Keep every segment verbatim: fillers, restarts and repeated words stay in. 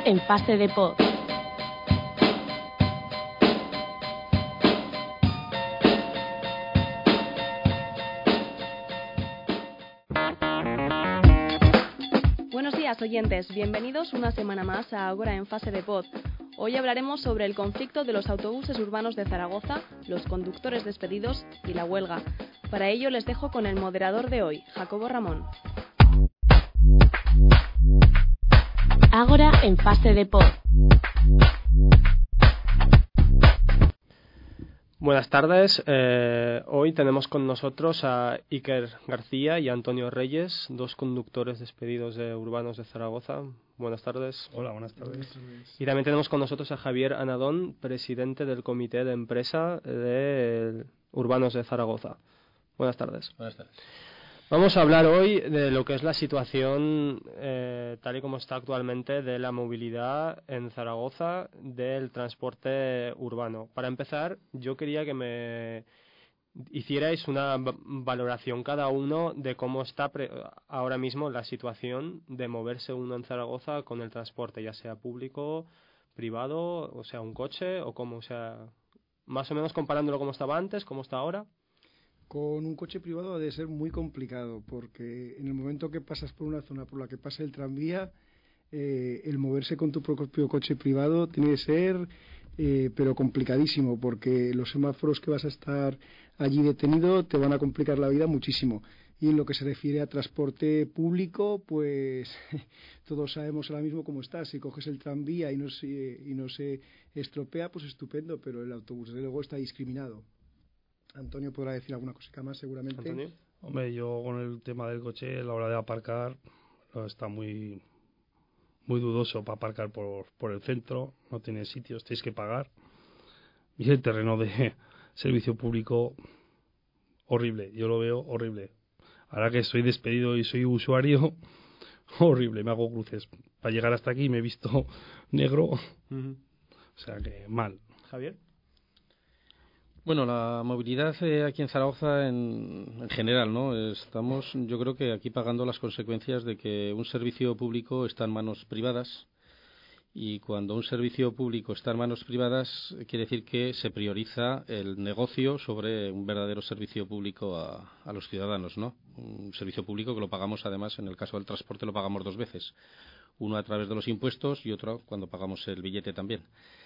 Ahora en fase de pod. Buenos días, oyentes. Bienvenidos una semana más a Ahora en fase de pod. Hoy hablaremos sobre el conflicto de los autobuses urbanos de Zaragoza, los conductores despedidos y la huelga. Para ello les dejo con el moderador de hoy, Jacobo Ramón. Ahora en fase de pod. Buenas tardes. Eh, hoy tenemos con nosotros a Iker García y Antonio Reyes, dos conductores despedidos de urbanos de Zaragoza. Buenas tardes. Hola, buenas tardes. Y también tenemos con nosotros a Javier Anadón, presidente del comité de empresa de urbanos de Zaragoza. Buenas tardes. Buenas tardes. Vamos a hablar hoy de lo que es la situación, eh, tal y como está actualmente, de la movilidad en Zaragoza, del transporte urbano. Para empezar, yo quería que me hicierais una valoración cada uno de cómo está pre- ahora mismo la situación de moverse uno en Zaragoza con el transporte, ya sea público, privado, o sea, un coche, o como, o sea, más o menos comparándolo cómo estaba antes, cómo está ahora. Con un coche privado ha de ser muy complicado, porque en el momento que pasas por una zona por la que pasa el tranvía, eh, el moverse con tu propio coche privado tiene que ser, eh, pero complicadísimo, porque los semáforos que vas a estar allí detenido te van a complicar la vida muchísimo. Y en lo que se refiere a transporte público, pues todos sabemos ahora mismo cómo está. Si coges el tranvía y no se, y no se estropea, pues estupendo, pero el autobús desde luego está discriminado. Antonio podrá decir alguna cosita más, seguramente. Antonio. Hombre, yo con el tema del coche, a la hora de aparcar, no, está muy muy dudoso para aparcar por, por el centro, no tiene sitios, tenéis que pagar. Y el terreno de servicio público, horrible, yo lo veo horrible. Ahora que soy despedido y soy usuario, horrible, me hago cruces. Para llegar hasta aquí me he visto negro, Uh-huh. o sea que mal. Javier. Bueno, la movilidad eh, aquí en Zaragoza en, en general, ¿no? Estamos, yo creo que aquí pagando las consecuencias de que un servicio público está en manos privadas, y cuando un servicio público está en manos privadas quiere decir que se prioriza el negocio sobre un verdadero servicio público a, a los ciudadanos, ¿no? Un servicio público que lo pagamos, además, en el caso del transporte lo pagamos dos veces, uno a través de los impuestos y otro cuando pagamos el billete también.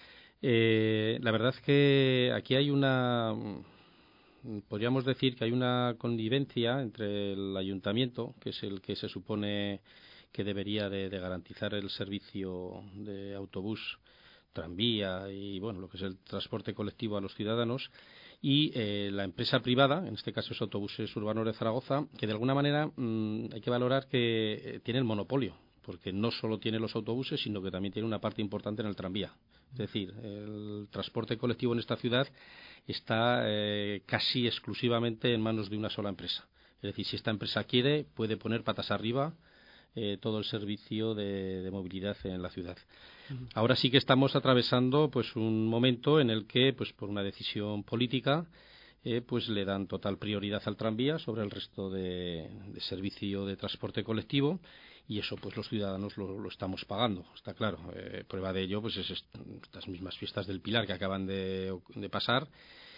Eh, la verdad es que aquí hay una, podríamos decir que hay una connivencia entre el ayuntamiento, que es el que se supone que debería de, de garantizar el servicio de autobús, tranvía y bueno, lo que es el transporte colectivo a los ciudadanos, y eh, la empresa privada, en este caso es Autobuses Urbanos de Zaragoza, que de alguna manera mmm, hay que valorar que eh, tiene el monopolio, porque no solo tiene los autobuses, sino que también tiene una parte importante en el tranvía. Es decir, el transporte colectivo en esta ciudad está eh, casi exclusivamente en manos de una sola empresa. Es decir, si esta empresa quiere, puede poner patas arriba eh, todo el servicio de, de movilidad en la ciudad. Uh-huh. Ahora sí que estamos atravesando pues un momento en el que, pues por una decisión política, eh, pues le dan total prioridad al tranvía sobre el resto de, de servicio de transporte colectivo. Y eso pues los ciudadanos lo, lo estamos pagando, está claro. Eh, prueba de ello pues es estas mismas fiestas del Pilar que acaban de, de pasar.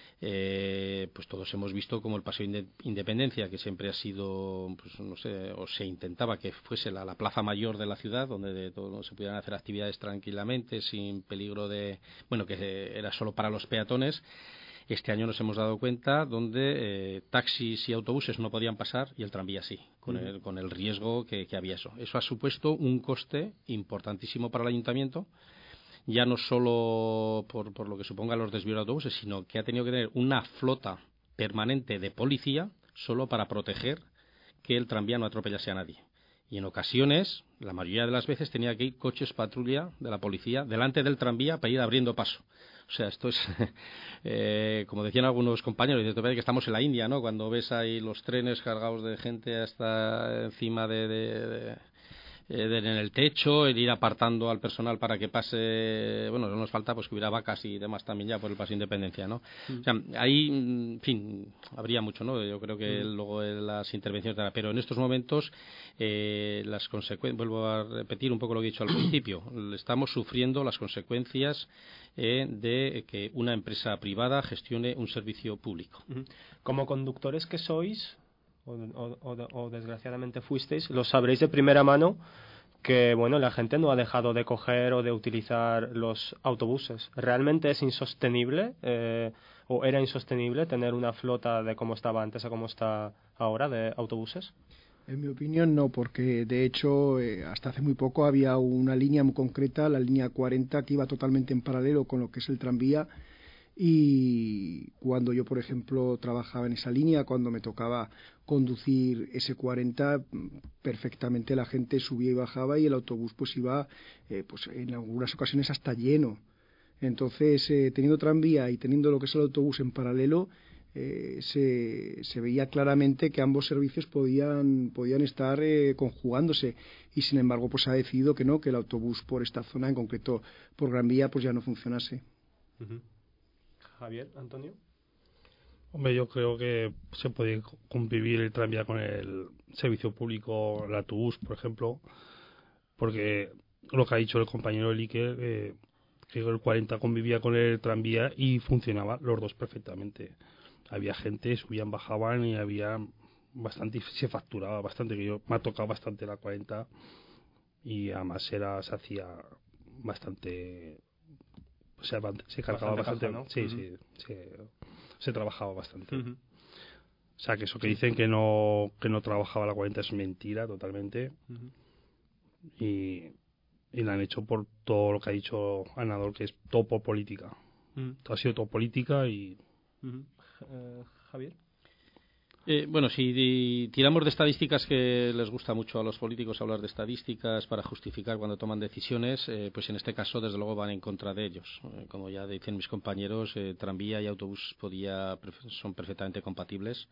Eh, pues todos hemos visto como el Paseo de Independencia, que siempre ha sido, pues no sé, o se intentaba que fuese la, la plaza mayor de la ciudad, donde de todo se pudieran hacer actividades tranquilamente, sin peligro de, bueno, que era solo para los peatones. Este año nos hemos dado cuenta donde eh, taxis y autobuses no podían pasar y el tranvía sí, con, uh-huh. el, con el riesgo que, que había eso. Eso ha supuesto un coste importantísimo para el ayuntamiento, ya no solo por, por lo que suponga los desvíos de autobuses, sino que ha tenido que tener una flota permanente de policía solo para proteger que el tranvía no atropellase a nadie. Y en ocasiones, la mayoría de las veces, tenía que ir coches patrulla de la policía delante del tranvía para ir abriendo paso. O sea, esto es, eh, como decían algunos compañeros, dice, que estamos en la India, ¿no? Cuando ves ahí los trenes cargados de gente hasta encima de, de, de en el techo, el ir apartando al personal para que pase, bueno, no nos falta pues que hubiera vacas y demás también ya por el Paso de Independencia, ¿no? Mm. O sea, ahí, en fin, habría mucho, ¿no? Yo creo que mm. luego las intervenciones de la, pero en estos momentos eh, las consecuencias, vuelvo a repetir un poco lo que he dicho al principio, estamos sufriendo las consecuencias eh, de que una empresa privada gestione un servicio público. Como conductores que sois, O, o, o desgraciadamente fuisteis, lo sabréis de primera mano que bueno, la gente no ha dejado de coger o de utilizar los autobuses. ¿Realmente es insostenible eh, o era insostenible tener una flota de como estaba antes a como está ahora de autobuses? En mi opinión no, porque de hecho eh, hasta hace muy poco había una línea muy concreta, la línea cuarenta, que iba totalmente en paralelo con lo que es el tranvía. Y cuando yo, por ejemplo, trabajaba en esa línea, cuando me tocaba conducir ese cuarenta, perfectamente la gente subía y bajaba y el autobús pues iba eh, pues en algunas ocasiones hasta lleno. Entonces, eh, teniendo tranvía y teniendo lo que es el autobús en paralelo, eh, se, se veía claramente que ambos servicios podían, podían estar eh, conjugándose. Y sin embargo, pues se ha decidido que no, que el autobús por esta zona, en concreto por Gran Vía, pues ya no funcionase. Uh-huh. Javier, Antonio. Hombre, yo creo que se puede convivir el tranvía con el servicio público, el autobús, por ejemplo, porque lo que ha dicho el compañero Iker, eh, que el cuarenta convivía con el tranvía y funcionaba los dos perfectamente. Había gente, subían, bajaban y había bastante, se facturaba bastante, que yo me ha tocado bastante la cuarenta y además era, se hacía bastante... O sea, se cargaba bastante, bastante caja, ¿no? Sí, uh-huh. sí, se, se trabajaba bastante. Uh-huh. O sea, que eso que dicen que no que no trabajaba la cuarenta es mentira totalmente. Uh-huh. Y, y la han hecho por todo lo que ha dicho Anadol, que es todo por política. Uh-huh. Todo ha sido todo política y... Uh-huh. Uh, Javier. Eh, bueno, si tiramos de estadísticas, que les gusta mucho a los políticos hablar de estadísticas para justificar cuando toman decisiones, eh, pues en este caso desde luego van en contra de ellos. Eh, como ya dicen mis compañeros, eh, tranvía y autobús podía, son perfectamente compatibles.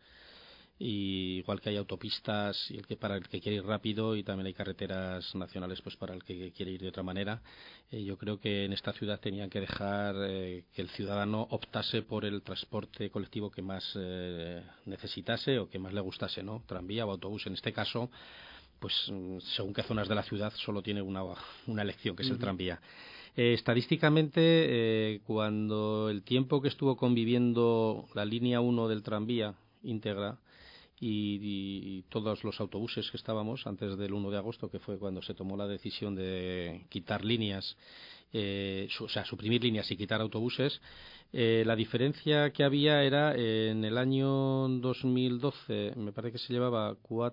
Y igual que hay autopistas y el que para el que quiere ir rápido, y también hay carreteras nacionales pues para el que quiere ir de otra manera, eh, yo creo que en esta ciudad tenían que dejar eh, que el ciudadano optase por el transporte colectivo que más eh, necesitase o que más le gustase, ¿no? Tranvía o autobús. En este caso, pues según qué zonas de la ciudad solo tiene una, una elección, que es el tranvía. Eh, estadísticamente, eh, cuando el tiempo que estuvo conviviendo la línea uno del tranvía íntegra Y, y todos los autobuses que estábamos antes del uno de agosto, que fue cuando se tomó la decisión de quitar líneas, eh, su, o sea, suprimir líneas y quitar autobuses, eh, la diferencia que había era eh, en el año dos mil doce, me parece que se llevaba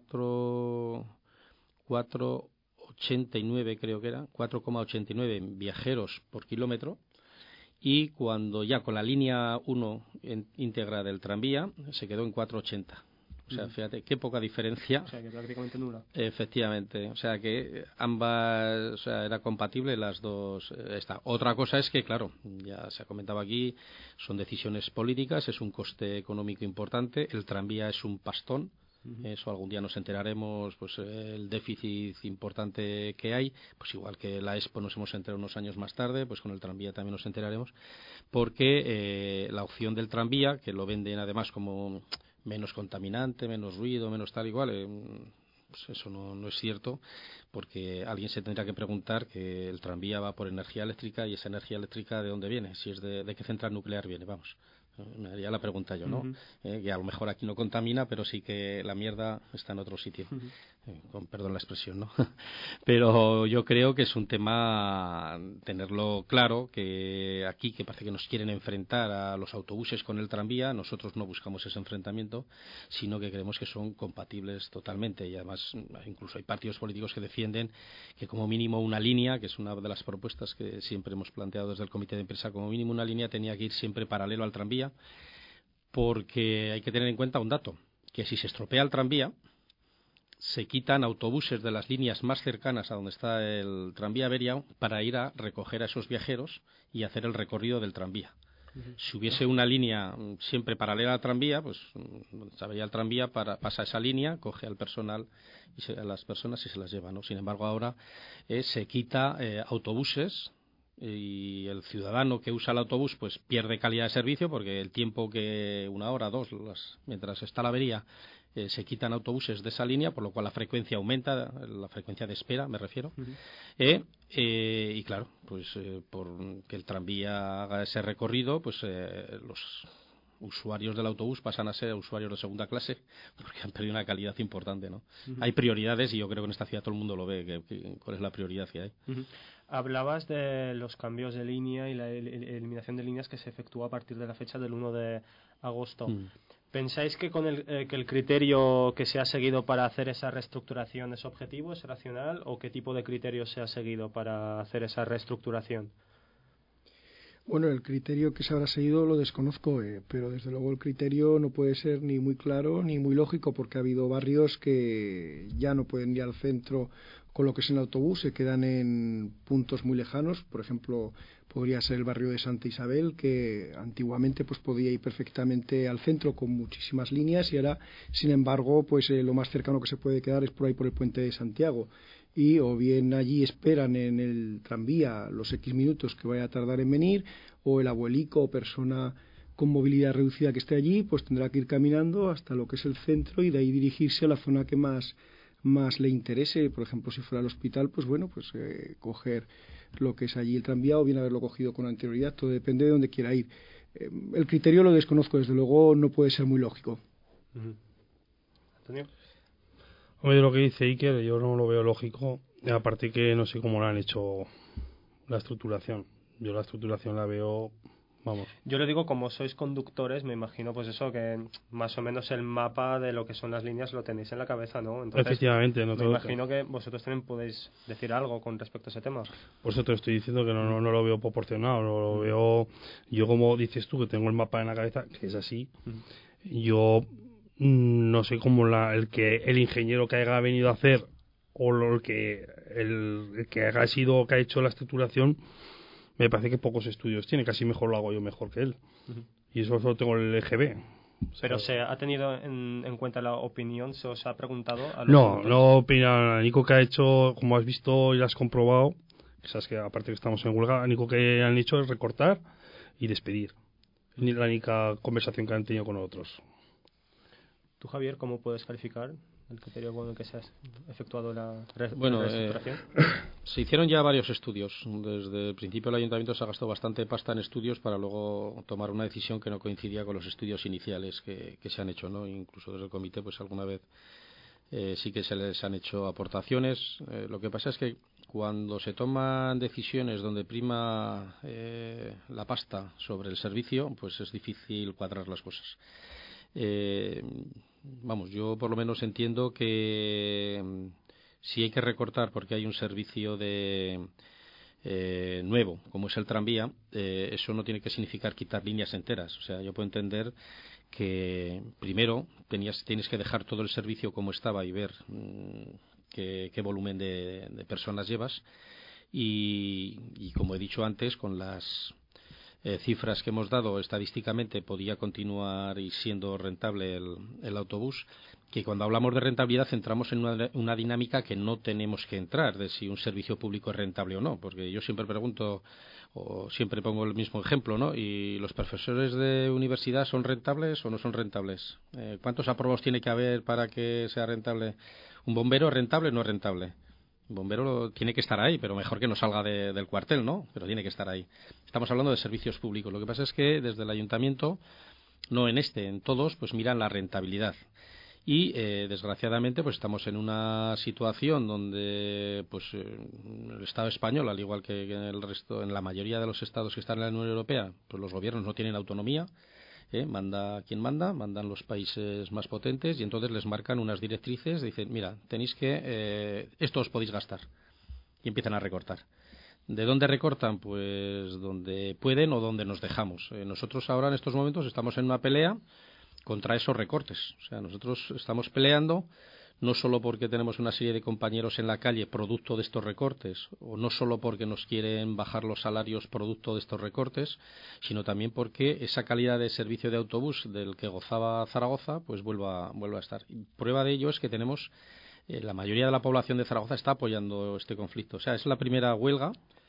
cuatro cuatro ochenta y nueve, creo que era, cuatro coma ochenta y nueve viajeros por kilómetro. Y cuando ya con la línea uno en, íntegra del tranvía se quedó en cuatro ochenta. O sea, fíjate, qué poca diferencia. O sea, que prácticamente nula. Efectivamente. O sea, que ambas, o sea, era compatible las dos. Esta. Otra cosa es que, claro, ya se ha comentado aquí, son decisiones políticas, es un coste económico importante, el tranvía es un pastón. Uh-huh. Eso algún día nos enteraremos, pues el déficit importante que hay, pues igual que la Expo nos hemos enterado unos años más tarde, pues con el tranvía también nos enteraremos, porque eh, la opción del tranvía, que lo venden además como menos contaminante, menos ruido, menos tal igual, eh, pues eso no, no es cierto, porque alguien se tendrá que preguntar que el tranvía va por energía eléctrica, y esa energía eléctrica ¿de dónde viene? Si es de, de qué central nuclear viene, vamos. Me haría la pregunta yo, ¿no? Uh-huh. Eh, que a lo mejor aquí no contamina, pero sí que la mierda está en otro sitio. Uh-huh. Eh, con perdón la expresión, ¿no? Pero yo creo que es un tema tenerlo claro, que aquí, que parece que nos quieren enfrentar a los autobuses con el tranvía, nosotros no buscamos ese enfrentamiento, sino que creemos que son compatibles totalmente. Y además, incluso hay partidos políticos que defienden que como mínimo una línea, que es una de las propuestas que siempre hemos planteado desde el comité de empresa, como mínimo una línea tenía que ir siempre paralelo al tranvía, porque hay que tener en cuenta un dato, que si se estropea el tranvía, se quitan autobuses de las líneas más cercanas a donde está el tranvía averiado para ir a recoger a esos viajeros y hacer el recorrido del tranvía. Uh-huh. Si hubiese una línea siempre paralela al tranvía, pues donde se veía el tranvía, para, pasa esa línea, coge al personal y se, a las personas y se las lleva, ¿no? Sin embargo, ahora eh, se quita eh, autobuses, y el ciudadano que usa el autobús pues pierde calidad de servicio, porque el tiempo que una hora, dos, las, mientras está la avería, eh, se quitan autobuses de esa línea, por lo cual la frecuencia aumenta, la frecuencia de espera me refiero. Uh-huh. eh, eh, y claro, pues eh, por que el tranvía haga ese recorrido, pues eh, los usuarios del autobús pasan a ser usuarios de segunda clase, porque han perdido una calidad importante, ¿no? Uh-huh. Hay prioridades, y yo creo que en esta ciudad todo el mundo lo ve, que, que, cuál es la prioridad que hay. Uh-huh. Hablabas de los cambios de línea y la eliminación de líneas que se efectúa a partir de la fecha del uno de agosto. Uh-huh. ¿Pensáis que con el, eh, que el criterio que se ha seguido para hacer esa reestructuración es objetivo, es racional, o qué tipo de criterio se ha seguido para hacer esa reestructuración? Bueno, el criterio que se habrá seguido lo desconozco, eh, pero desde luego el criterio no puede ser ni muy claro ni muy lógico, porque ha habido barrios que ya no pueden ir al centro con lo que es el autobús, se quedan en puntos muy lejanos. Por ejemplo, podría ser el barrio de Santa Isabel, que antiguamente pues podía ir perfectamente al centro con muchísimas líneas, y ahora, sin embargo, pues eh, lo más cercano que se puede quedar es por ahí, por el puente de Santiago. Y o bien allí esperan en el tranvía los X minutos que vaya a tardar en venir, o el abuelico o persona con movilidad reducida que esté allí pues tendrá que ir caminando hasta lo que es el centro, y de ahí dirigirse a la zona que más más le interese. Por ejemplo, si fuera al hospital, pues bueno, pues eh, coger lo que es allí el tranvía, o bien haberlo cogido con anterioridad. Todo depende de dónde quiera ir. Eh, el criterio lo desconozco, desde luego no puede ser muy lógico. Uh-huh. Antonio. Hombre, lo que dice Iker, yo no lo veo lógico, aparte que no sé cómo lo han hecho la estructuración. Yo la estructuración la veo, vamos. Yo lo digo, como sois conductores, me imagino pues eso, que más o menos el mapa de lo que son las líneas lo tenéis en la cabeza, ¿no? Entonces, efectivamente. No me imagino que vosotros también podéis decir algo con respecto a ese tema. Por eso te estoy diciendo que no, no, no lo veo proporcionado, no lo veo. Yo, como dices tú, que tengo el mapa en la cabeza, que es así, uh-huh. yo... no sé cómo la, el que el ingeniero que haya venido a hacer, o lo, el que el, el que haya sido que ha hecho la estructuración, me parece que pocos estudios tiene, casi mejor lo hago yo mejor que él. Uh-huh. Y eso solo tengo el E G B. Pero se ha tenido en, en cuenta la opinión, se os ha preguntado a los no puntos? No opina Nico, que ha hecho, como has visto y has comprobado, sabes que aparte que estamos en huelga, Nico, que han hecho es recortar y despedir. Ni la única conversación que han tenido con nosotros. ¿Tú, Javier, cómo puedes calificar el criterio con el que se ha efectuado la reestructuración? Bueno, eh, se hicieron ya varios estudios. Desde el principio el ayuntamiento se ha gastado bastante pasta en estudios para luego tomar una decisión que no coincidía con los estudios iniciales que, que se han hecho, ¿no? Incluso desde el comité, pues alguna vez eh, sí que se les han hecho aportaciones. Eh, lo que pasa es que cuando se toman decisiones donde prima eh, la pasta sobre el servicio, pues es difícil cuadrar las cosas. Eh, vamos, yo por lo menos entiendo que mm, si hay que recortar porque hay un servicio de eh, nuevo, como es el tranvía, eh, eso no tiene que significar quitar líneas enteras. O sea, yo puedo entender que primero tenías, tienes que dejar todo el servicio como estaba y ver mmm, qué, qué volumen de, de personas llevas, y, y como he dicho antes, con las Eh, cifras que hemos dado estadísticamente, podía continuar y siendo rentable el, el autobús, que cuando hablamos de rentabilidad entramos en una, una dinámica que no tenemos que entrar, de si un servicio público es rentable o no, porque yo siempre pregunto, o siempre pongo el mismo ejemplo, ¿no? ¿Y los profesores de universidad son rentables o no son rentables? Eh, ¿Cuántos aprobados tiene que haber para que sea rentable? ¿Un bombero es rentable o no es rentable? El bombero tiene que estar ahí, pero mejor que no salga de, del cuartel, ¿no? Pero tiene que estar ahí. Estamos hablando de servicios públicos. Lo que pasa es que desde el ayuntamiento, no en este, en todos, pues miran la rentabilidad. Y eh, desgraciadamente, pues estamos en una situación donde, pues, eh, el Estado español, al igual que en el resto, en la mayoría de los estados que están en la Unión Europea, pues los gobiernos no tienen autonomía. ¿Eh? Manda quien manda, mandan los países más potentes, y entonces les marcan unas directrices, dicen, mira, tenéis que, eh, esto os podéis gastar, y empiezan a recortar. ¿De dónde recortan? Pues donde pueden o donde nos dejamos. Eh, nosotros ahora en estos momentos estamos en una pelea contra esos recortes. O sea, nosotros estamos peleando no solo porque tenemos una serie de compañeros en la calle producto de estos recortes, o no solo porque nos quieren bajar los salarios producto de estos recortes, sino también porque esa calidad de servicio de autobús del que gozaba Zaragoza, pues vuelva, vuelva a estar. Y prueba de ello es que tenemos, eh, la mayoría de la población de Zaragoza está apoyando este conflicto. O sea, es la primera huelga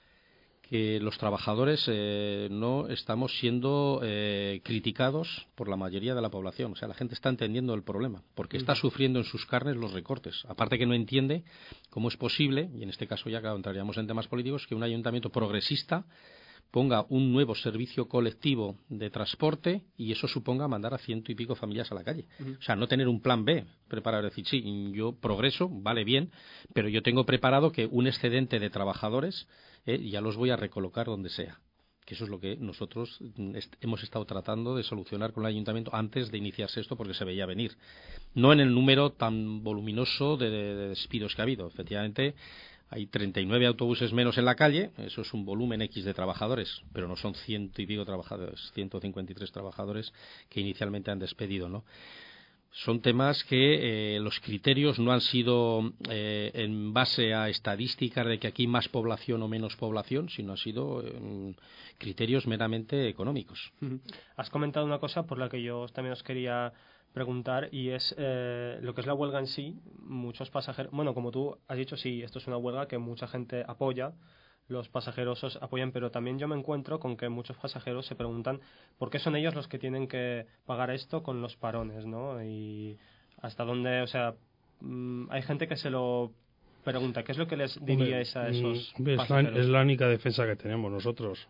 que los trabajadores eh, no estamos siendo eh, criticados por la mayoría de la población. O sea, la gente está entendiendo el problema, porque está sufriendo en sus carnes los recortes. Aparte que no entiende cómo es posible, y en este caso ya claro, entraríamos en temas políticos, que un ayuntamiento progresista ponga un nuevo servicio colectivo de transporte y eso suponga mandar a ciento y pico familias a la calle. Uh-huh. O sea, no tener un plan B preparado, decir, sí, yo progreso, vale bien, pero yo tengo preparado que un excedente de trabajadores eh, ya los voy a recolocar donde sea. Que eso es lo que nosotros est- hemos estado tratando de solucionar con el ayuntamiento antes de iniciarse esto, porque se veía venir. No en el número tan voluminoso de, de, de despidos que ha habido. Efectivamente, hay treinta y nueve autobuses menos en la calle, eso es un volumen X de trabajadores, pero no son ciento y pico trabajadores, ciento cincuenta y tres trabajadores que inicialmente han despedido, ¿no? Son temas que eh, los criterios no han sido eh, en base a estadísticas de que aquí más población o menos población, sino han sido eh, criterios meramente económicos. Has comentado una cosa por la que yo también os quería preguntar, y es eh, lo que es la huelga en sí. Muchos pasajeros, bueno, como tú has dicho, sí, esto es una huelga que mucha gente apoya, los pasajeros os apoyan, pero también yo me encuentro con que muchos pasajeros se preguntan por qué son ellos los que tienen que pagar esto con los parones, ¿no? Y hasta dónde, o sea, mmm, hay gente que se lo pregunta, ¿qué es lo que les diríais a esos hombre, pasajeros? Es la, es la única defensa que tenemos nosotros.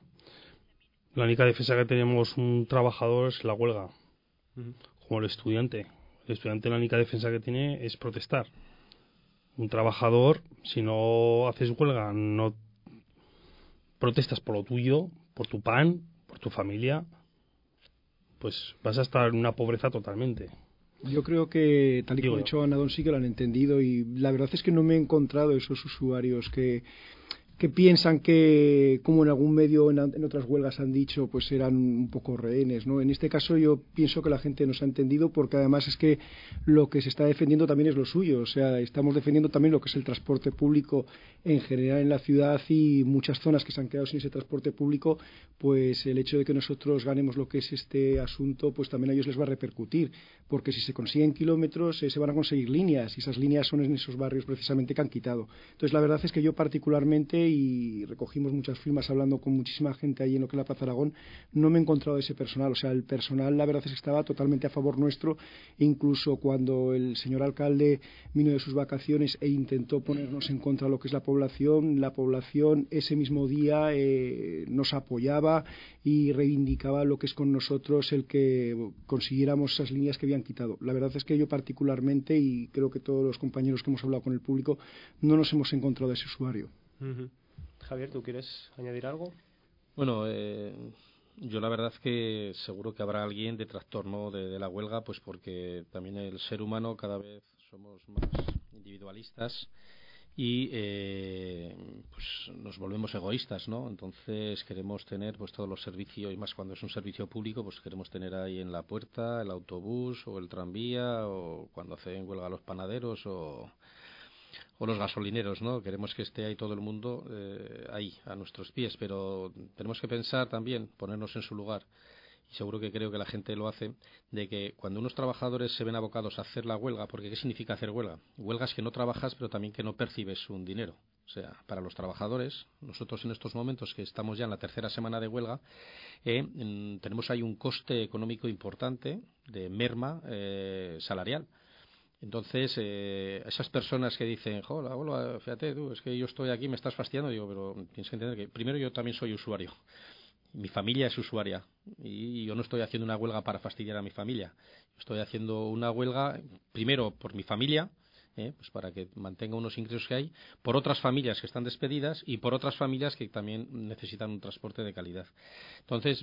La única defensa que tenemos un trabajador es la huelga. Uh-huh. Como el estudiante. El estudiante la única defensa que tiene es protestar. Un trabajador, si no haces huelga, no protestas por lo tuyo, por tu pan, por tu familia, pues vas a estar en una pobreza totalmente. Yo creo que, tal y como ha dicho Anadón, sí que lo han entendido, y la verdad es que no me he encontrado esos usuarios que que piensan que, como en algún medio en, en otras huelgas han dicho, pues eran un poco rehenes, ¿no? En este caso yo pienso que la gente nos ha entendido, porque además es que lo que se está defendiendo también es lo suyo. O sea, estamos defendiendo también lo que es el transporte público en general en la ciudad, y muchas zonas que se han quedado sin ese transporte público, pues el hecho de que nosotros ganemos lo que es este asunto, pues también a ellos les va a repercutir, porque si se consiguen kilómetros eh, se van a conseguir líneas, y esas líneas son en esos barrios precisamente que han quitado. Entonces la verdad es que yo particularmente, y recogimos muchas firmas hablando con muchísima gente ahí en lo que es la Plaza Aragón, no me he encontrado ese personal. O sea, el personal la verdad es que estaba totalmente a favor nuestro, incluso cuando el señor alcalde vino de sus vacaciones e intentó ponernos en contra de lo que es la población, la población ese mismo día eh, nos apoyaba y reivindicaba lo que es con nosotros el que consiguiéramos esas líneas que habían quitado. La verdad es que yo particularmente, y creo que todos los compañeros que hemos hablado con el público, no nos hemos encontrado ese usuario. Uh-huh. Javier, ¿tú quieres añadir algo? Bueno, eh, yo la verdad es que seguro que habrá alguien detractor, ¿no?, de, de la huelga, pues porque también el ser humano cada vez somos más individualistas y eh, pues nos volvemos egoístas, ¿no? Entonces queremos tener pues todos los servicios, y más cuando es un servicio público, pues queremos tener ahí en la puerta el autobús o el tranvía, o cuando hacen huelga los panaderos o o los gasolineros, ¿no? Queremos que esté ahí todo el mundo eh, ahí, a nuestros pies, pero tenemos que pensar también, ponernos en su lugar, y seguro que creo que la gente lo hace, de que cuando unos trabajadores se ven abocados a hacer la huelga, porque ¿qué significa hacer huelga? Huelga es que no trabajas, pero también que no percibes un dinero. O sea, para los trabajadores, nosotros en estos momentos que estamos ya en la tercera semana de huelga, eh, en, tenemos ahí un coste económico importante de merma eh, salarial. Entonces, eh, esas personas que dicen, hola, hola, fíjate tú, es que yo estoy aquí, me estás fastidiando, digo, pero tienes que entender que primero yo también soy usuario, mi familia es usuaria, y yo no estoy haciendo una huelga para fastidiar a mi familia, estoy haciendo una huelga primero por mi familia, eh, pues para que mantenga unos ingresos que hay, por otras familias que están despedidas y por otras familias que también necesitan un transporte de calidad. Entonces,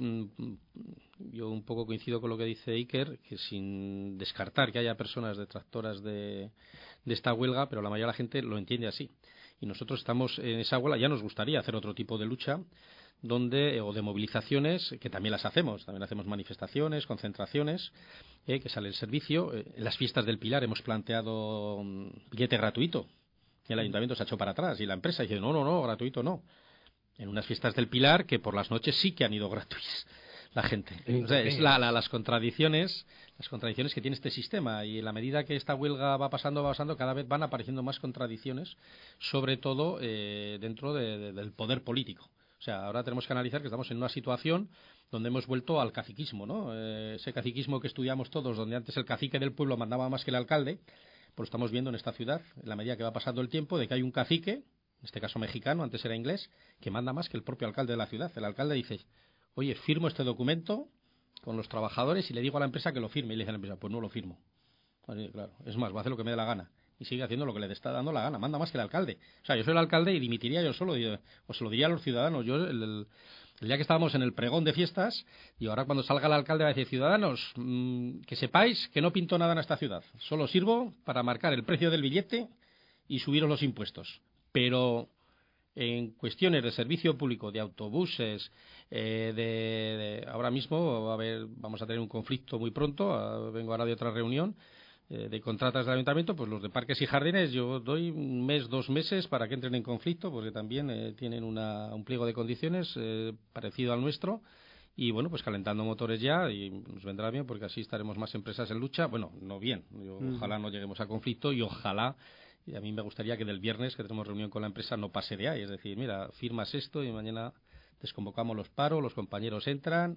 yo un poco coincido con lo que dice Iker, que sin descartar que haya personas detractoras de, de esta huelga, pero la mayoría de la gente lo entiende así. Y nosotros estamos en esa huelga, ya nos gustaría hacer otro tipo de lucha, donde o de movilizaciones, que también las hacemos, también hacemos manifestaciones, concentraciones, eh, que sale el servicio. Eh, en las fiestas del Pilar hemos planteado um, billete gratuito. Y el ayuntamiento se ha echado para atrás y la empresa dice, no, no, no, gratuito no. En unas fiestas del Pilar que por las noches sí que han ido gratuitas la gente. O sea, es la, la, las contradicciones las contradicciones que tiene este sistema, y en la medida que esta huelga va pasando, va pasando, cada vez van apareciendo más contradicciones, sobre todo eh, dentro de, de, del poder político. O sea, ahora tenemos que analizar que estamos en una situación donde hemos vuelto al caciquismo, ¿no? Eh, ese caciquismo que estudiamos todos, donde antes el cacique del pueblo mandaba más que el alcalde, pues lo estamos viendo en esta ciudad, en la medida que va pasando el tiempo, de que hay un cacique, en este caso mexicano, antes era inglés, que manda más que el propio alcalde de la ciudad. El alcalde dice, oye, firmo este documento con los trabajadores y le digo a la empresa que lo firme. Y le dice a la empresa, pues no lo firmo. Así, claro, es más, va a hacer lo que me dé la gana. Y sigue haciendo lo que le está dando la gana, manda más que el alcalde. O sea, yo soy el alcalde y dimitiría yo solo, o se lo diría a los ciudadanos. Yo, el, el, el día que estábamos en el pregón de fiestas, y ahora cuando salga el alcalde va a decir, ciudadanos, mmm, que sepáis que no pinto nada en esta ciudad. Solo sirvo para marcar el precio del billete y subiros los impuestos. Pero en cuestiones de servicio público, de autobuses, eh, de, de ahora mismo va a haber, vamos a tener un conflicto muy pronto, a, vengo ahora de otra reunión eh, de contratas del ayuntamiento, pues los de parques y jardines yo doy un mes, dos meses para que entren en conflicto, porque también eh, tienen una, un pliego de condiciones eh, parecido al nuestro, y bueno, pues calentando motores ya, y nos vendrá bien porque así estaremos más empresas en lucha. Bueno, no bien, yo, mm. ojalá no lleguemos a conflicto, y ojalá, y a mí me gustaría que del viernes, que tenemos reunión con la empresa, no pase de ahí. Es decir, mira, firmas esto y mañana desconvocamos los paros, los compañeros entran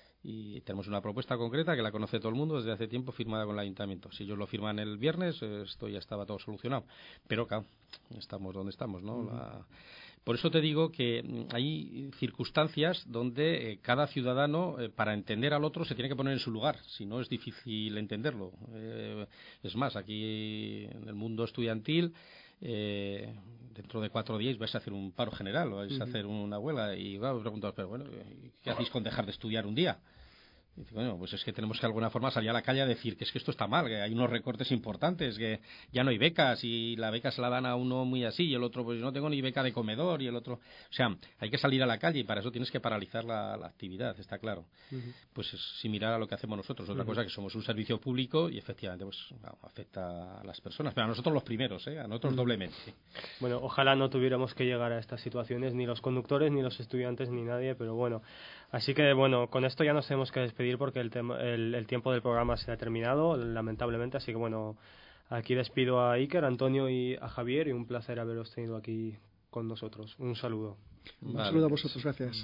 y tenemos una propuesta concreta que la conoce todo el mundo desde hace tiempo, firmada con el ayuntamiento. Si ellos lo firman el viernes, esto ya estaba todo solucionado. Pero claro, estamos donde estamos, ¿no? Uh-huh. La... Por eso te digo que hay circunstancias donde eh, cada ciudadano, eh, para entender al otro, se tiene que poner en su lugar. Si no, es difícil entenderlo. Eh, es más, aquí en el mundo estudiantil, eh, dentro de cuatro días vais a hacer un paro general, o vais uh-huh. a hacer una huelga, y claro, os preguntáis, pero bueno, ¿qué hacéis con dejar de estudiar un día? Y dice, bueno, pues es que tenemos que de alguna forma salir a la calle a decir que es que esto está mal, que hay unos recortes importantes, que ya no hay becas, y la beca se la dan a uno muy así, y el otro, pues no tengo ni beca de comedor, y el otro... O sea, hay que salir a la calle, y para eso tienes que paralizar la, la actividad, está claro. Uh-huh. Pues es similar a lo que hacemos nosotros. Otra uh-huh. cosa que somos un servicio público, y efectivamente pues bueno, afecta a las personas, pero a nosotros los primeros, ¿eh? A nosotros uh-huh. doblemente. Bueno, ojalá no tuviéramos que llegar a estas situaciones, ni los conductores, ni los estudiantes, ni nadie, pero bueno... Así que, bueno, con esto ya nos tenemos que despedir porque el, tema, el, el tiempo del programa se ha terminado, lamentablemente. Así que, bueno, aquí despido a Iker, a Antonio y a Javier, y un placer haberos tenido aquí con nosotros. Un saludo. Vale. Un saludo a vosotros, gracias.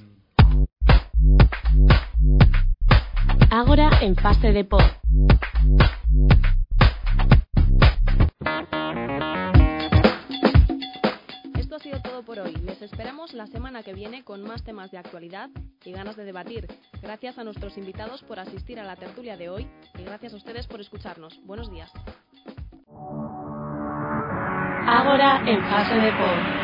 Ahora en fase de pod. Esto ha sido todo por hoy. Les esperamos la semana que viene con más temas de actualidad y ganas de debatir. Gracias a nuestros invitados por asistir a la tertulia de hoy y gracias a ustedes por escucharnos. Buenos días. Ahora en fase de pod.